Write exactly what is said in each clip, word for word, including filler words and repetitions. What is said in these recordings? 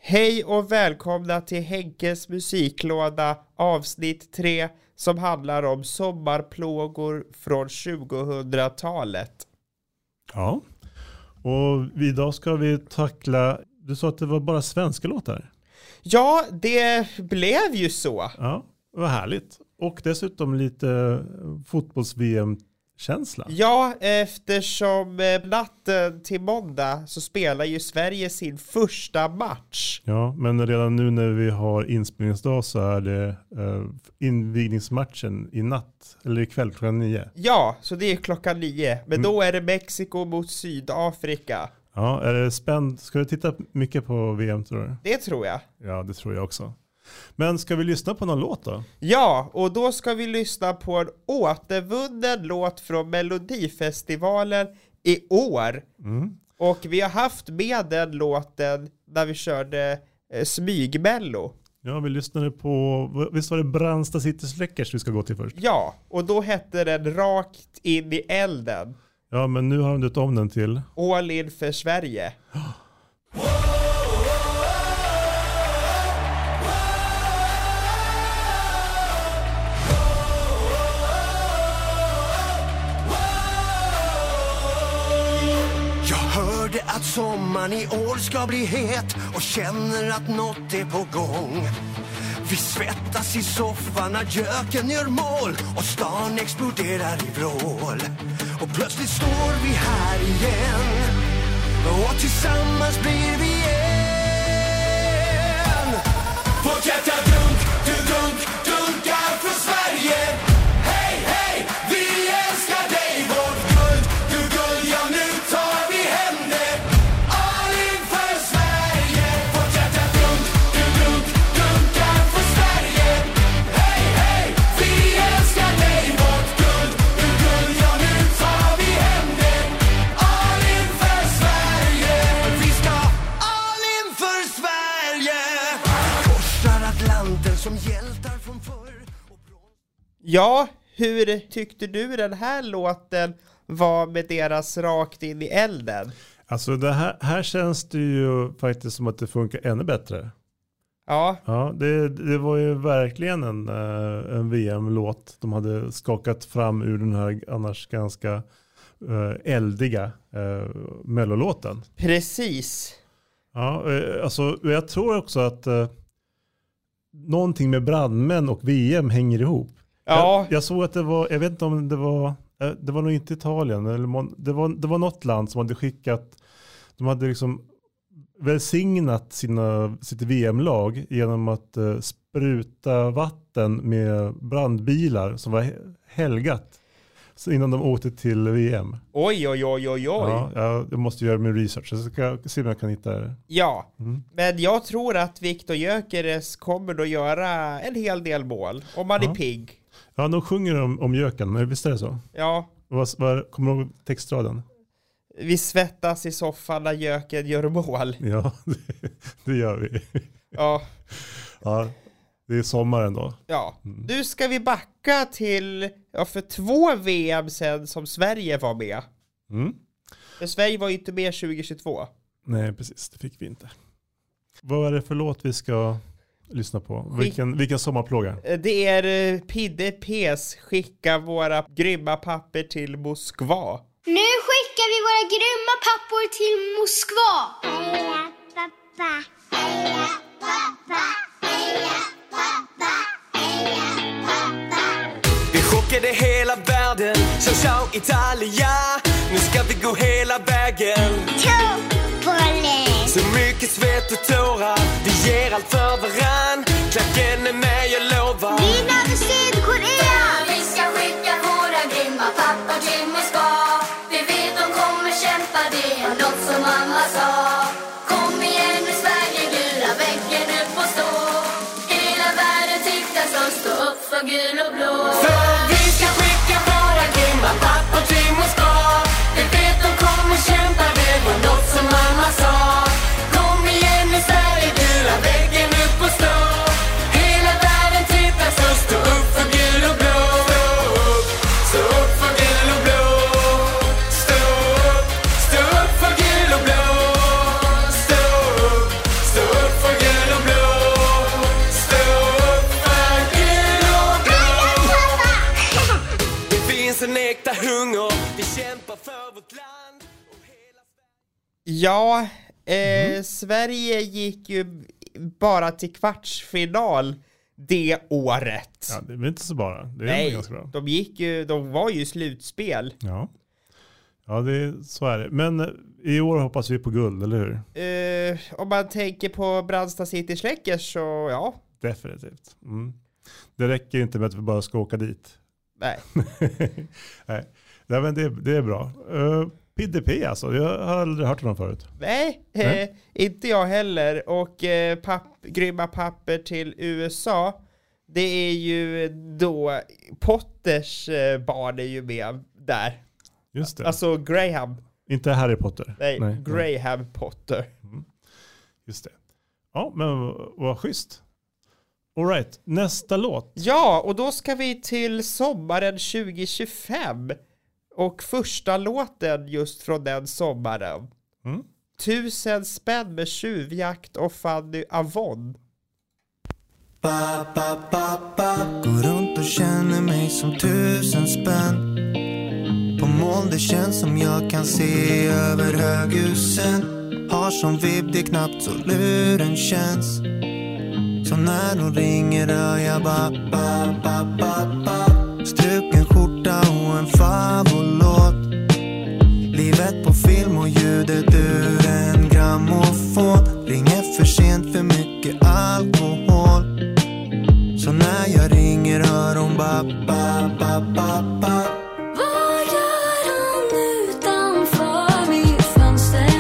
Hej och välkomna till Henkes musiklåda avsnitt tre som handlar om sommarplågor från tjugohundratalet. Ja, och idag ska vi tackla, du sa att det var bara svenska låtar. Ja, det blev ju så. Ja, vad härligt. Och dessutom lite fotbolls-V M-känsla. Ja, eftersom natten till måndag så spelar ju Sverige sin första match. Ja, men redan nu när vi har inspelningsdag så är det uh, invigningsmatchen i natt, eller ikväll klockan nio. Ja, så det är klockan nio. Men då är det Mexiko mot Sydafrika. Ja, är det spänt? Ska du titta mycket på V M, tror du? Det tror jag. Ja, det tror jag också. Men ska vi lyssna på någon låt då? Ja, och då ska vi lyssna på en återvunnen låt från Melodifestivalen i år. Mm. Och vi har haft med den låten när vi körde eh, Smygmello. Ja, vi lyssnade på, visst var det Brandsta City Släckers vi ska gå till först? Ja, och då hette den Rakt in i elden. Ja, men nu har de döpt om den till All in för Sverige. Att sommaren i år ska bli het och känner att något är på gång. Vi svettas i soffan när göken gör mål och stan exploderar i vrål. Och plötsligt står vi här igen och tillsammans blir vi en. Vårt hjärta dunk, du dunk, dunkar för Sverige. Hej, hej, vi älskar dig, vårt guld, du guld, ja nu tar vi hem det. All in för Sverige. Vårt hjärta dunk, du dunk, dunkar för Sverige. Hej, hej, vi älskar dig, vårt guld, du guld, ja nu tar vi hem det. All in för Sverige. Vi ska all in för Sverige. Korsar Atlanten som hjältar från förr. Ja, hur tyckte du den här låten var med deras Rakt in i elden? Alltså det här, här känns det ju faktiskt som att det funkar ännu bättre. Ja. Ja, det, det var ju verkligen en, en V M-låt. De hade skakat fram ur den här annars ganska uh, eldiga uh, mellolåten. Precis. Ja, uh, alltså jag tror också att uh, någonting med brandmän och V M hänger ihop. Ja. Jag, jag såg att det var, jag vet inte om det var, det var nog inte Italien, eller det var, det var något land som hade skickat, de hade liksom välsignat sina, sitt V M-lag genom att uh, spruta vatten med brandbilar som var helgat så innan de åkte till V M. Oj, oj, oj, oj, oj. Ja, jag måste göra min research, så ska jag se om jag kan hitta det. Ja, Mm. men jag tror att Viktor Gyökeres kommer att göra en hel del mål om man Ja. är pigg. Ja, de sjunger om, om göken, men visst är det så? Ja, Vad, vad, kommer du ihåg textraden? vi svettas i soffan när göken gör mål. Ja, det, det gör vi. Ja, Ja, det är sommaren då. ja. Nu ska vi backa till, ja, för två V M sen som Sverige var med. Mm. För Sverige var ju inte med tjugohundratjugotvå. Nej, precis. Det fick vi inte. Vad är det för låt vi ska lyssna på? Vilken, vilken sommarplåga? Det är eh, Pidde P's Skicka våra grymma papper till Moskva. Nu skickar vi våra grymma pappor till Moskva. Heja pappa, heja pappa, heja pappa, heja pappa. Vi chockade hela världen, så ciao Italia. Nu ska vi gå hela vägen. Topolis. Så mycket svett och tårar, vi ger allt för varann. Klacken är med, jag lovar. Vinna med Sydkorea. Vi ska skicka våra grymma pappor till Moskva. Vi vet de kommer kämpa, det är något som mamma sa. Kom igen nu Sverige, gula väggen upp och stå. Hela världen tittar så stå upp för gul och blå. För vi ska skicka våra grymma pappor till Moskva. Vi vet de kommer kämpa, det var något som mamma sa. Kom igen nu Sverige, gula väggen upp och stå. Hela världen tittar så stå upp för gul och blå. Stå upp, stå upp för gul och blå. Stå upp, stå upp för gul och blå. Stå upp, stå upp för gul och blå. ung och vi kämpar för vårt land. Ja, eh, mm. Sverige gick ju bara till kvartsfinal det året. Ja, det är inte så bara. Det är Nej, ganska bra. de gick ju, de var ju i slutspel. Ja, ja det är, så är det. Men i år hoppas vi på guld, eller hur? Eh, om man tänker på Brandsta City Schleckers så ja. Definitivt. Mm. Det räcker inte med att vi bara ska åka dit. Nej. Nej. Nej, men det, det är bra. Uh, P D P alltså, jag har aldrig hört honom förut. Nej, Nej. Eh, inte jag heller. Och eh, papp, grymma papper till U S A. Det är ju då Potters eh, barn är ju med där. Just det. Alltså Graham. Inte Harry Potter. Nej, Nej. Graham Potter. Mm. Just det. Ja, men vad schysst. All right, nästa låt. Ja, och då ska vi till sommaren tjugo tjugofem. Och första låten just från den sommaren. Mm. Tusen spänn med tjuvjakt och Fanny Avon. Ba, ba, ba, ba. Går runt och känner mig som tusen spänn. På moln det känns som jag kan se över höghusen. Har som vibb det knappt så luren känns. Så när hon ringer hör jag ba, ba, ba, ba, ba. Struken skjorta och en favolåt. Livet på film och ljudet ur en grammofon. Ringer för sent för mycket alkohol. Så när jag ringer hör hon ba, ba, ba, ba, ba. Vad gör han utanför mitt fönster?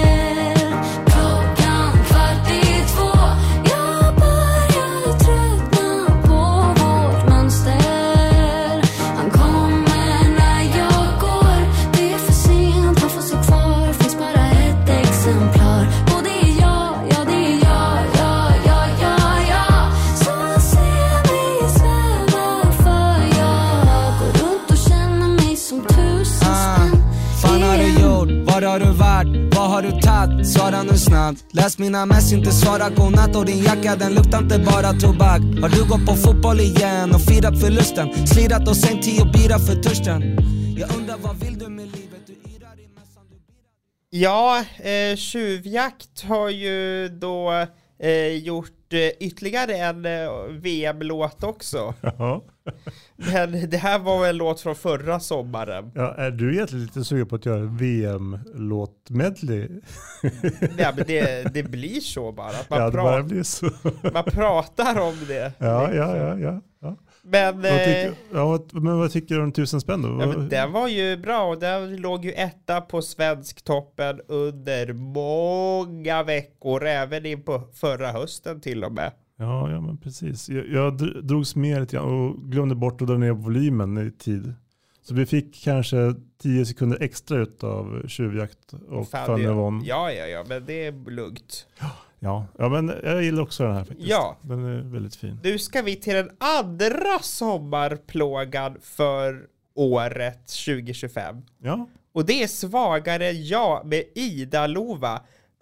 Klockan kvart i två. Jag börjar tröttna på vårt mönster. Han kommer när jag går. Det är för sent, han får sig kvar. Finns bara ett exemplar. Och det är jag, ja det är jag, ja, ja, ja, ja. Så ser mig sväva för jag går runt och känner mig som tusen spänn. Fan har du gjort? Var har du varit? Vad har du tagit? Svara nu snabbt. Läs mina mess, inte svara godnatt. Och din jacka den luktar inte bara tobak. Har du gått på fotboll igen och firat förlusten? Slirat och sänkt tio bira för törsten. Jag undrar vad vill du med livet? Du yrar i mässan, du birar. Ja, eh, tjuvjakt har ju då eh, gjort eh, ytterligare en eh, V M-låt också. Ja. Men det här var en låt från förra sommaren. Ja, är du egentligen lite sugen på att göra V M-låt-medley? Ja, men det, det blir så bara. Att man, Ja, det pra- bara blir så. man pratar om det. Ja, ja, ja, ja. ja. Men, Vad eh, tycker, ja, vad- men vad tycker du om tusen spänn då? ja, men den var ju bra och den låg ju etta på Svensktoppen under många veckor, även in på förra hösten till och med. Ja, ja, men precis. Jag, jag dr- drogs med lite grann och glömde bort att dra ner volymen i tid. Så vi fick kanske tio sekunder extra ut av tjuvjakt och Fan, Fanny det- Avon. Ja, ja, ja, men det är lugnt. Ja, ja, men jag gillar också den här faktiskt. Ja. Den är väldigt fin. Nu ska vi till den andra sommarplågan för året tjugo tjugofem. Ja, Och det är Svagare jag med Ida Lova.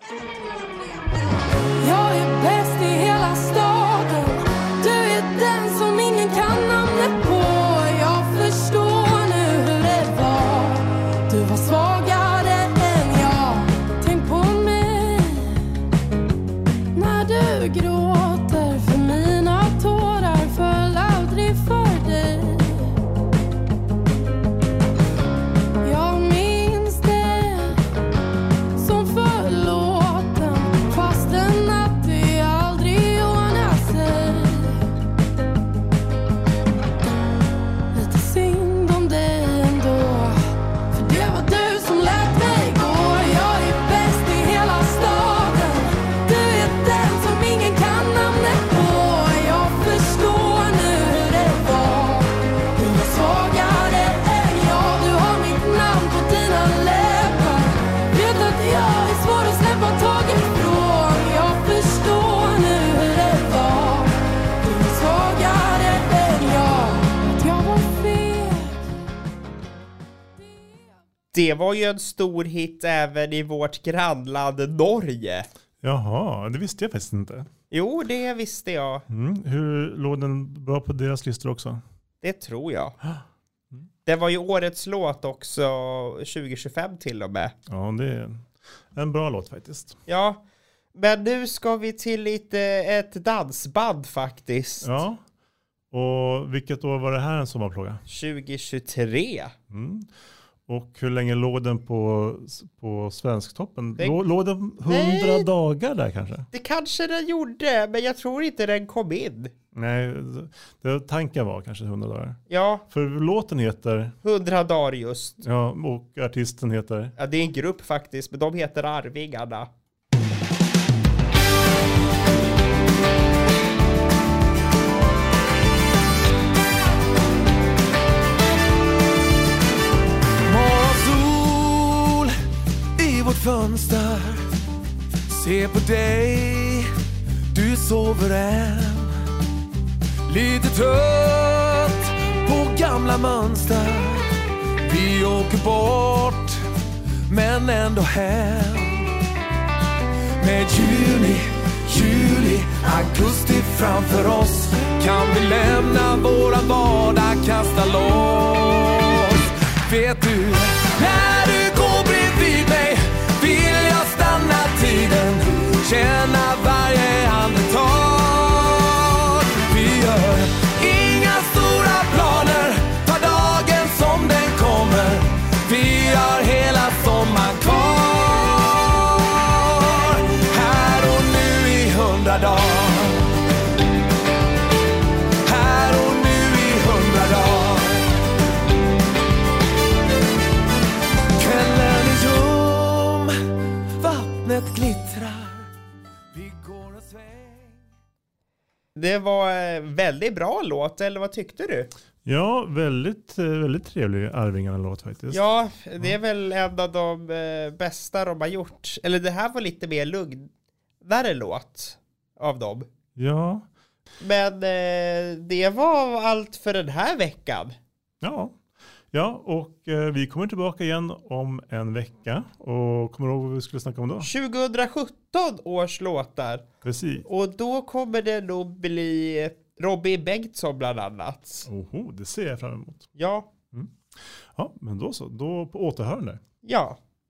Jag är bäst i hela staden. Du är den som ingen kan namnet på. Jag förstår nu hur det var. Du var svagare än jag. Tänk på mig när du gråter. För mina tårar föll aldrig för dig. Jag minns det som förlåten, fastän att det aldrig ordnar sig. Lite synd om dig ändå, för det var du som lät mig gå. Jag är bäst i hela staden. Du är den som ingen kan namnet på. Jag förstår nu hur det var. Du var svagare än jag. Du har mitt namn på dina läppar. Vet att jag är svår att släppa taget ifrån. Jag förstår nu hur det var. Du var svagare än jag. Att jag var fel. Det var ju en stor hit även i vårt grannland Norge. jaha, det visste jag faktiskt inte. Jo, det visste jag. Mm. Hur låg den bra på deras listor också? Det tror jag. Det var ju årets låt också tjugo tjugofem till och med. Ja, det är en bra låt faktiskt. Ja, men nu ska vi till lite ett dansband faktiskt. Ja, och vilket år var det här en sommarplåga? tjugo tjugotre. Mm. Och hur länge låg den på, på Svensktoppen? Det- Lå, låg den hundra Nej. dagar där kanske? Det kanske den gjorde, men jag tror inte den kom in. Nej, det, tanken var kanske hundra dagar. Ja, För låten heter, hundra dagar just. ja, och artisten heter... Ja, det är en grupp faktiskt, men de heter Arvingarna. Morgonsol i vårt fönster. Se på dig, du sover än. Lite trött på gamla mönster. Vi åker bort, men ändå hem. Med juni, juli, augusti framför oss kan vi lämna våran vardag, kasta loss. Vet du, när du går bredvid mig vill jag stanna tiden, känna varje andetag. Vi gör inga stora planer, ta dagen som den kommer. Vi har hela sommaren kvar, här och nu i hundra dagar. Här och nu i hundra dagar. Kvällen är ljum, vattnet glittrar. Vi går en sväng. Det var eh, väldigt bra låt, eller vad tyckte du? Ja, väldigt, eh, väldigt trevlig Arvingarna-låt faktiskt. Ja, det är väl en av de eh, bästa de har gjort. Eller det här var lite mer lugnare låt av dem. Ja, Men eh, det var allt för den här veckan. ja. Ja, och eh, vi kommer tillbaka igen om en vecka. Och kommer du ihåg vad vi skulle snacka om då? tjugohundrasjutton års låtar. Precis. Och då kommer det nog bli Robin Bengtsson bland annat. Oho, det ser jag fram emot. Ja, Ja, men då så. Då på återhörande. ja.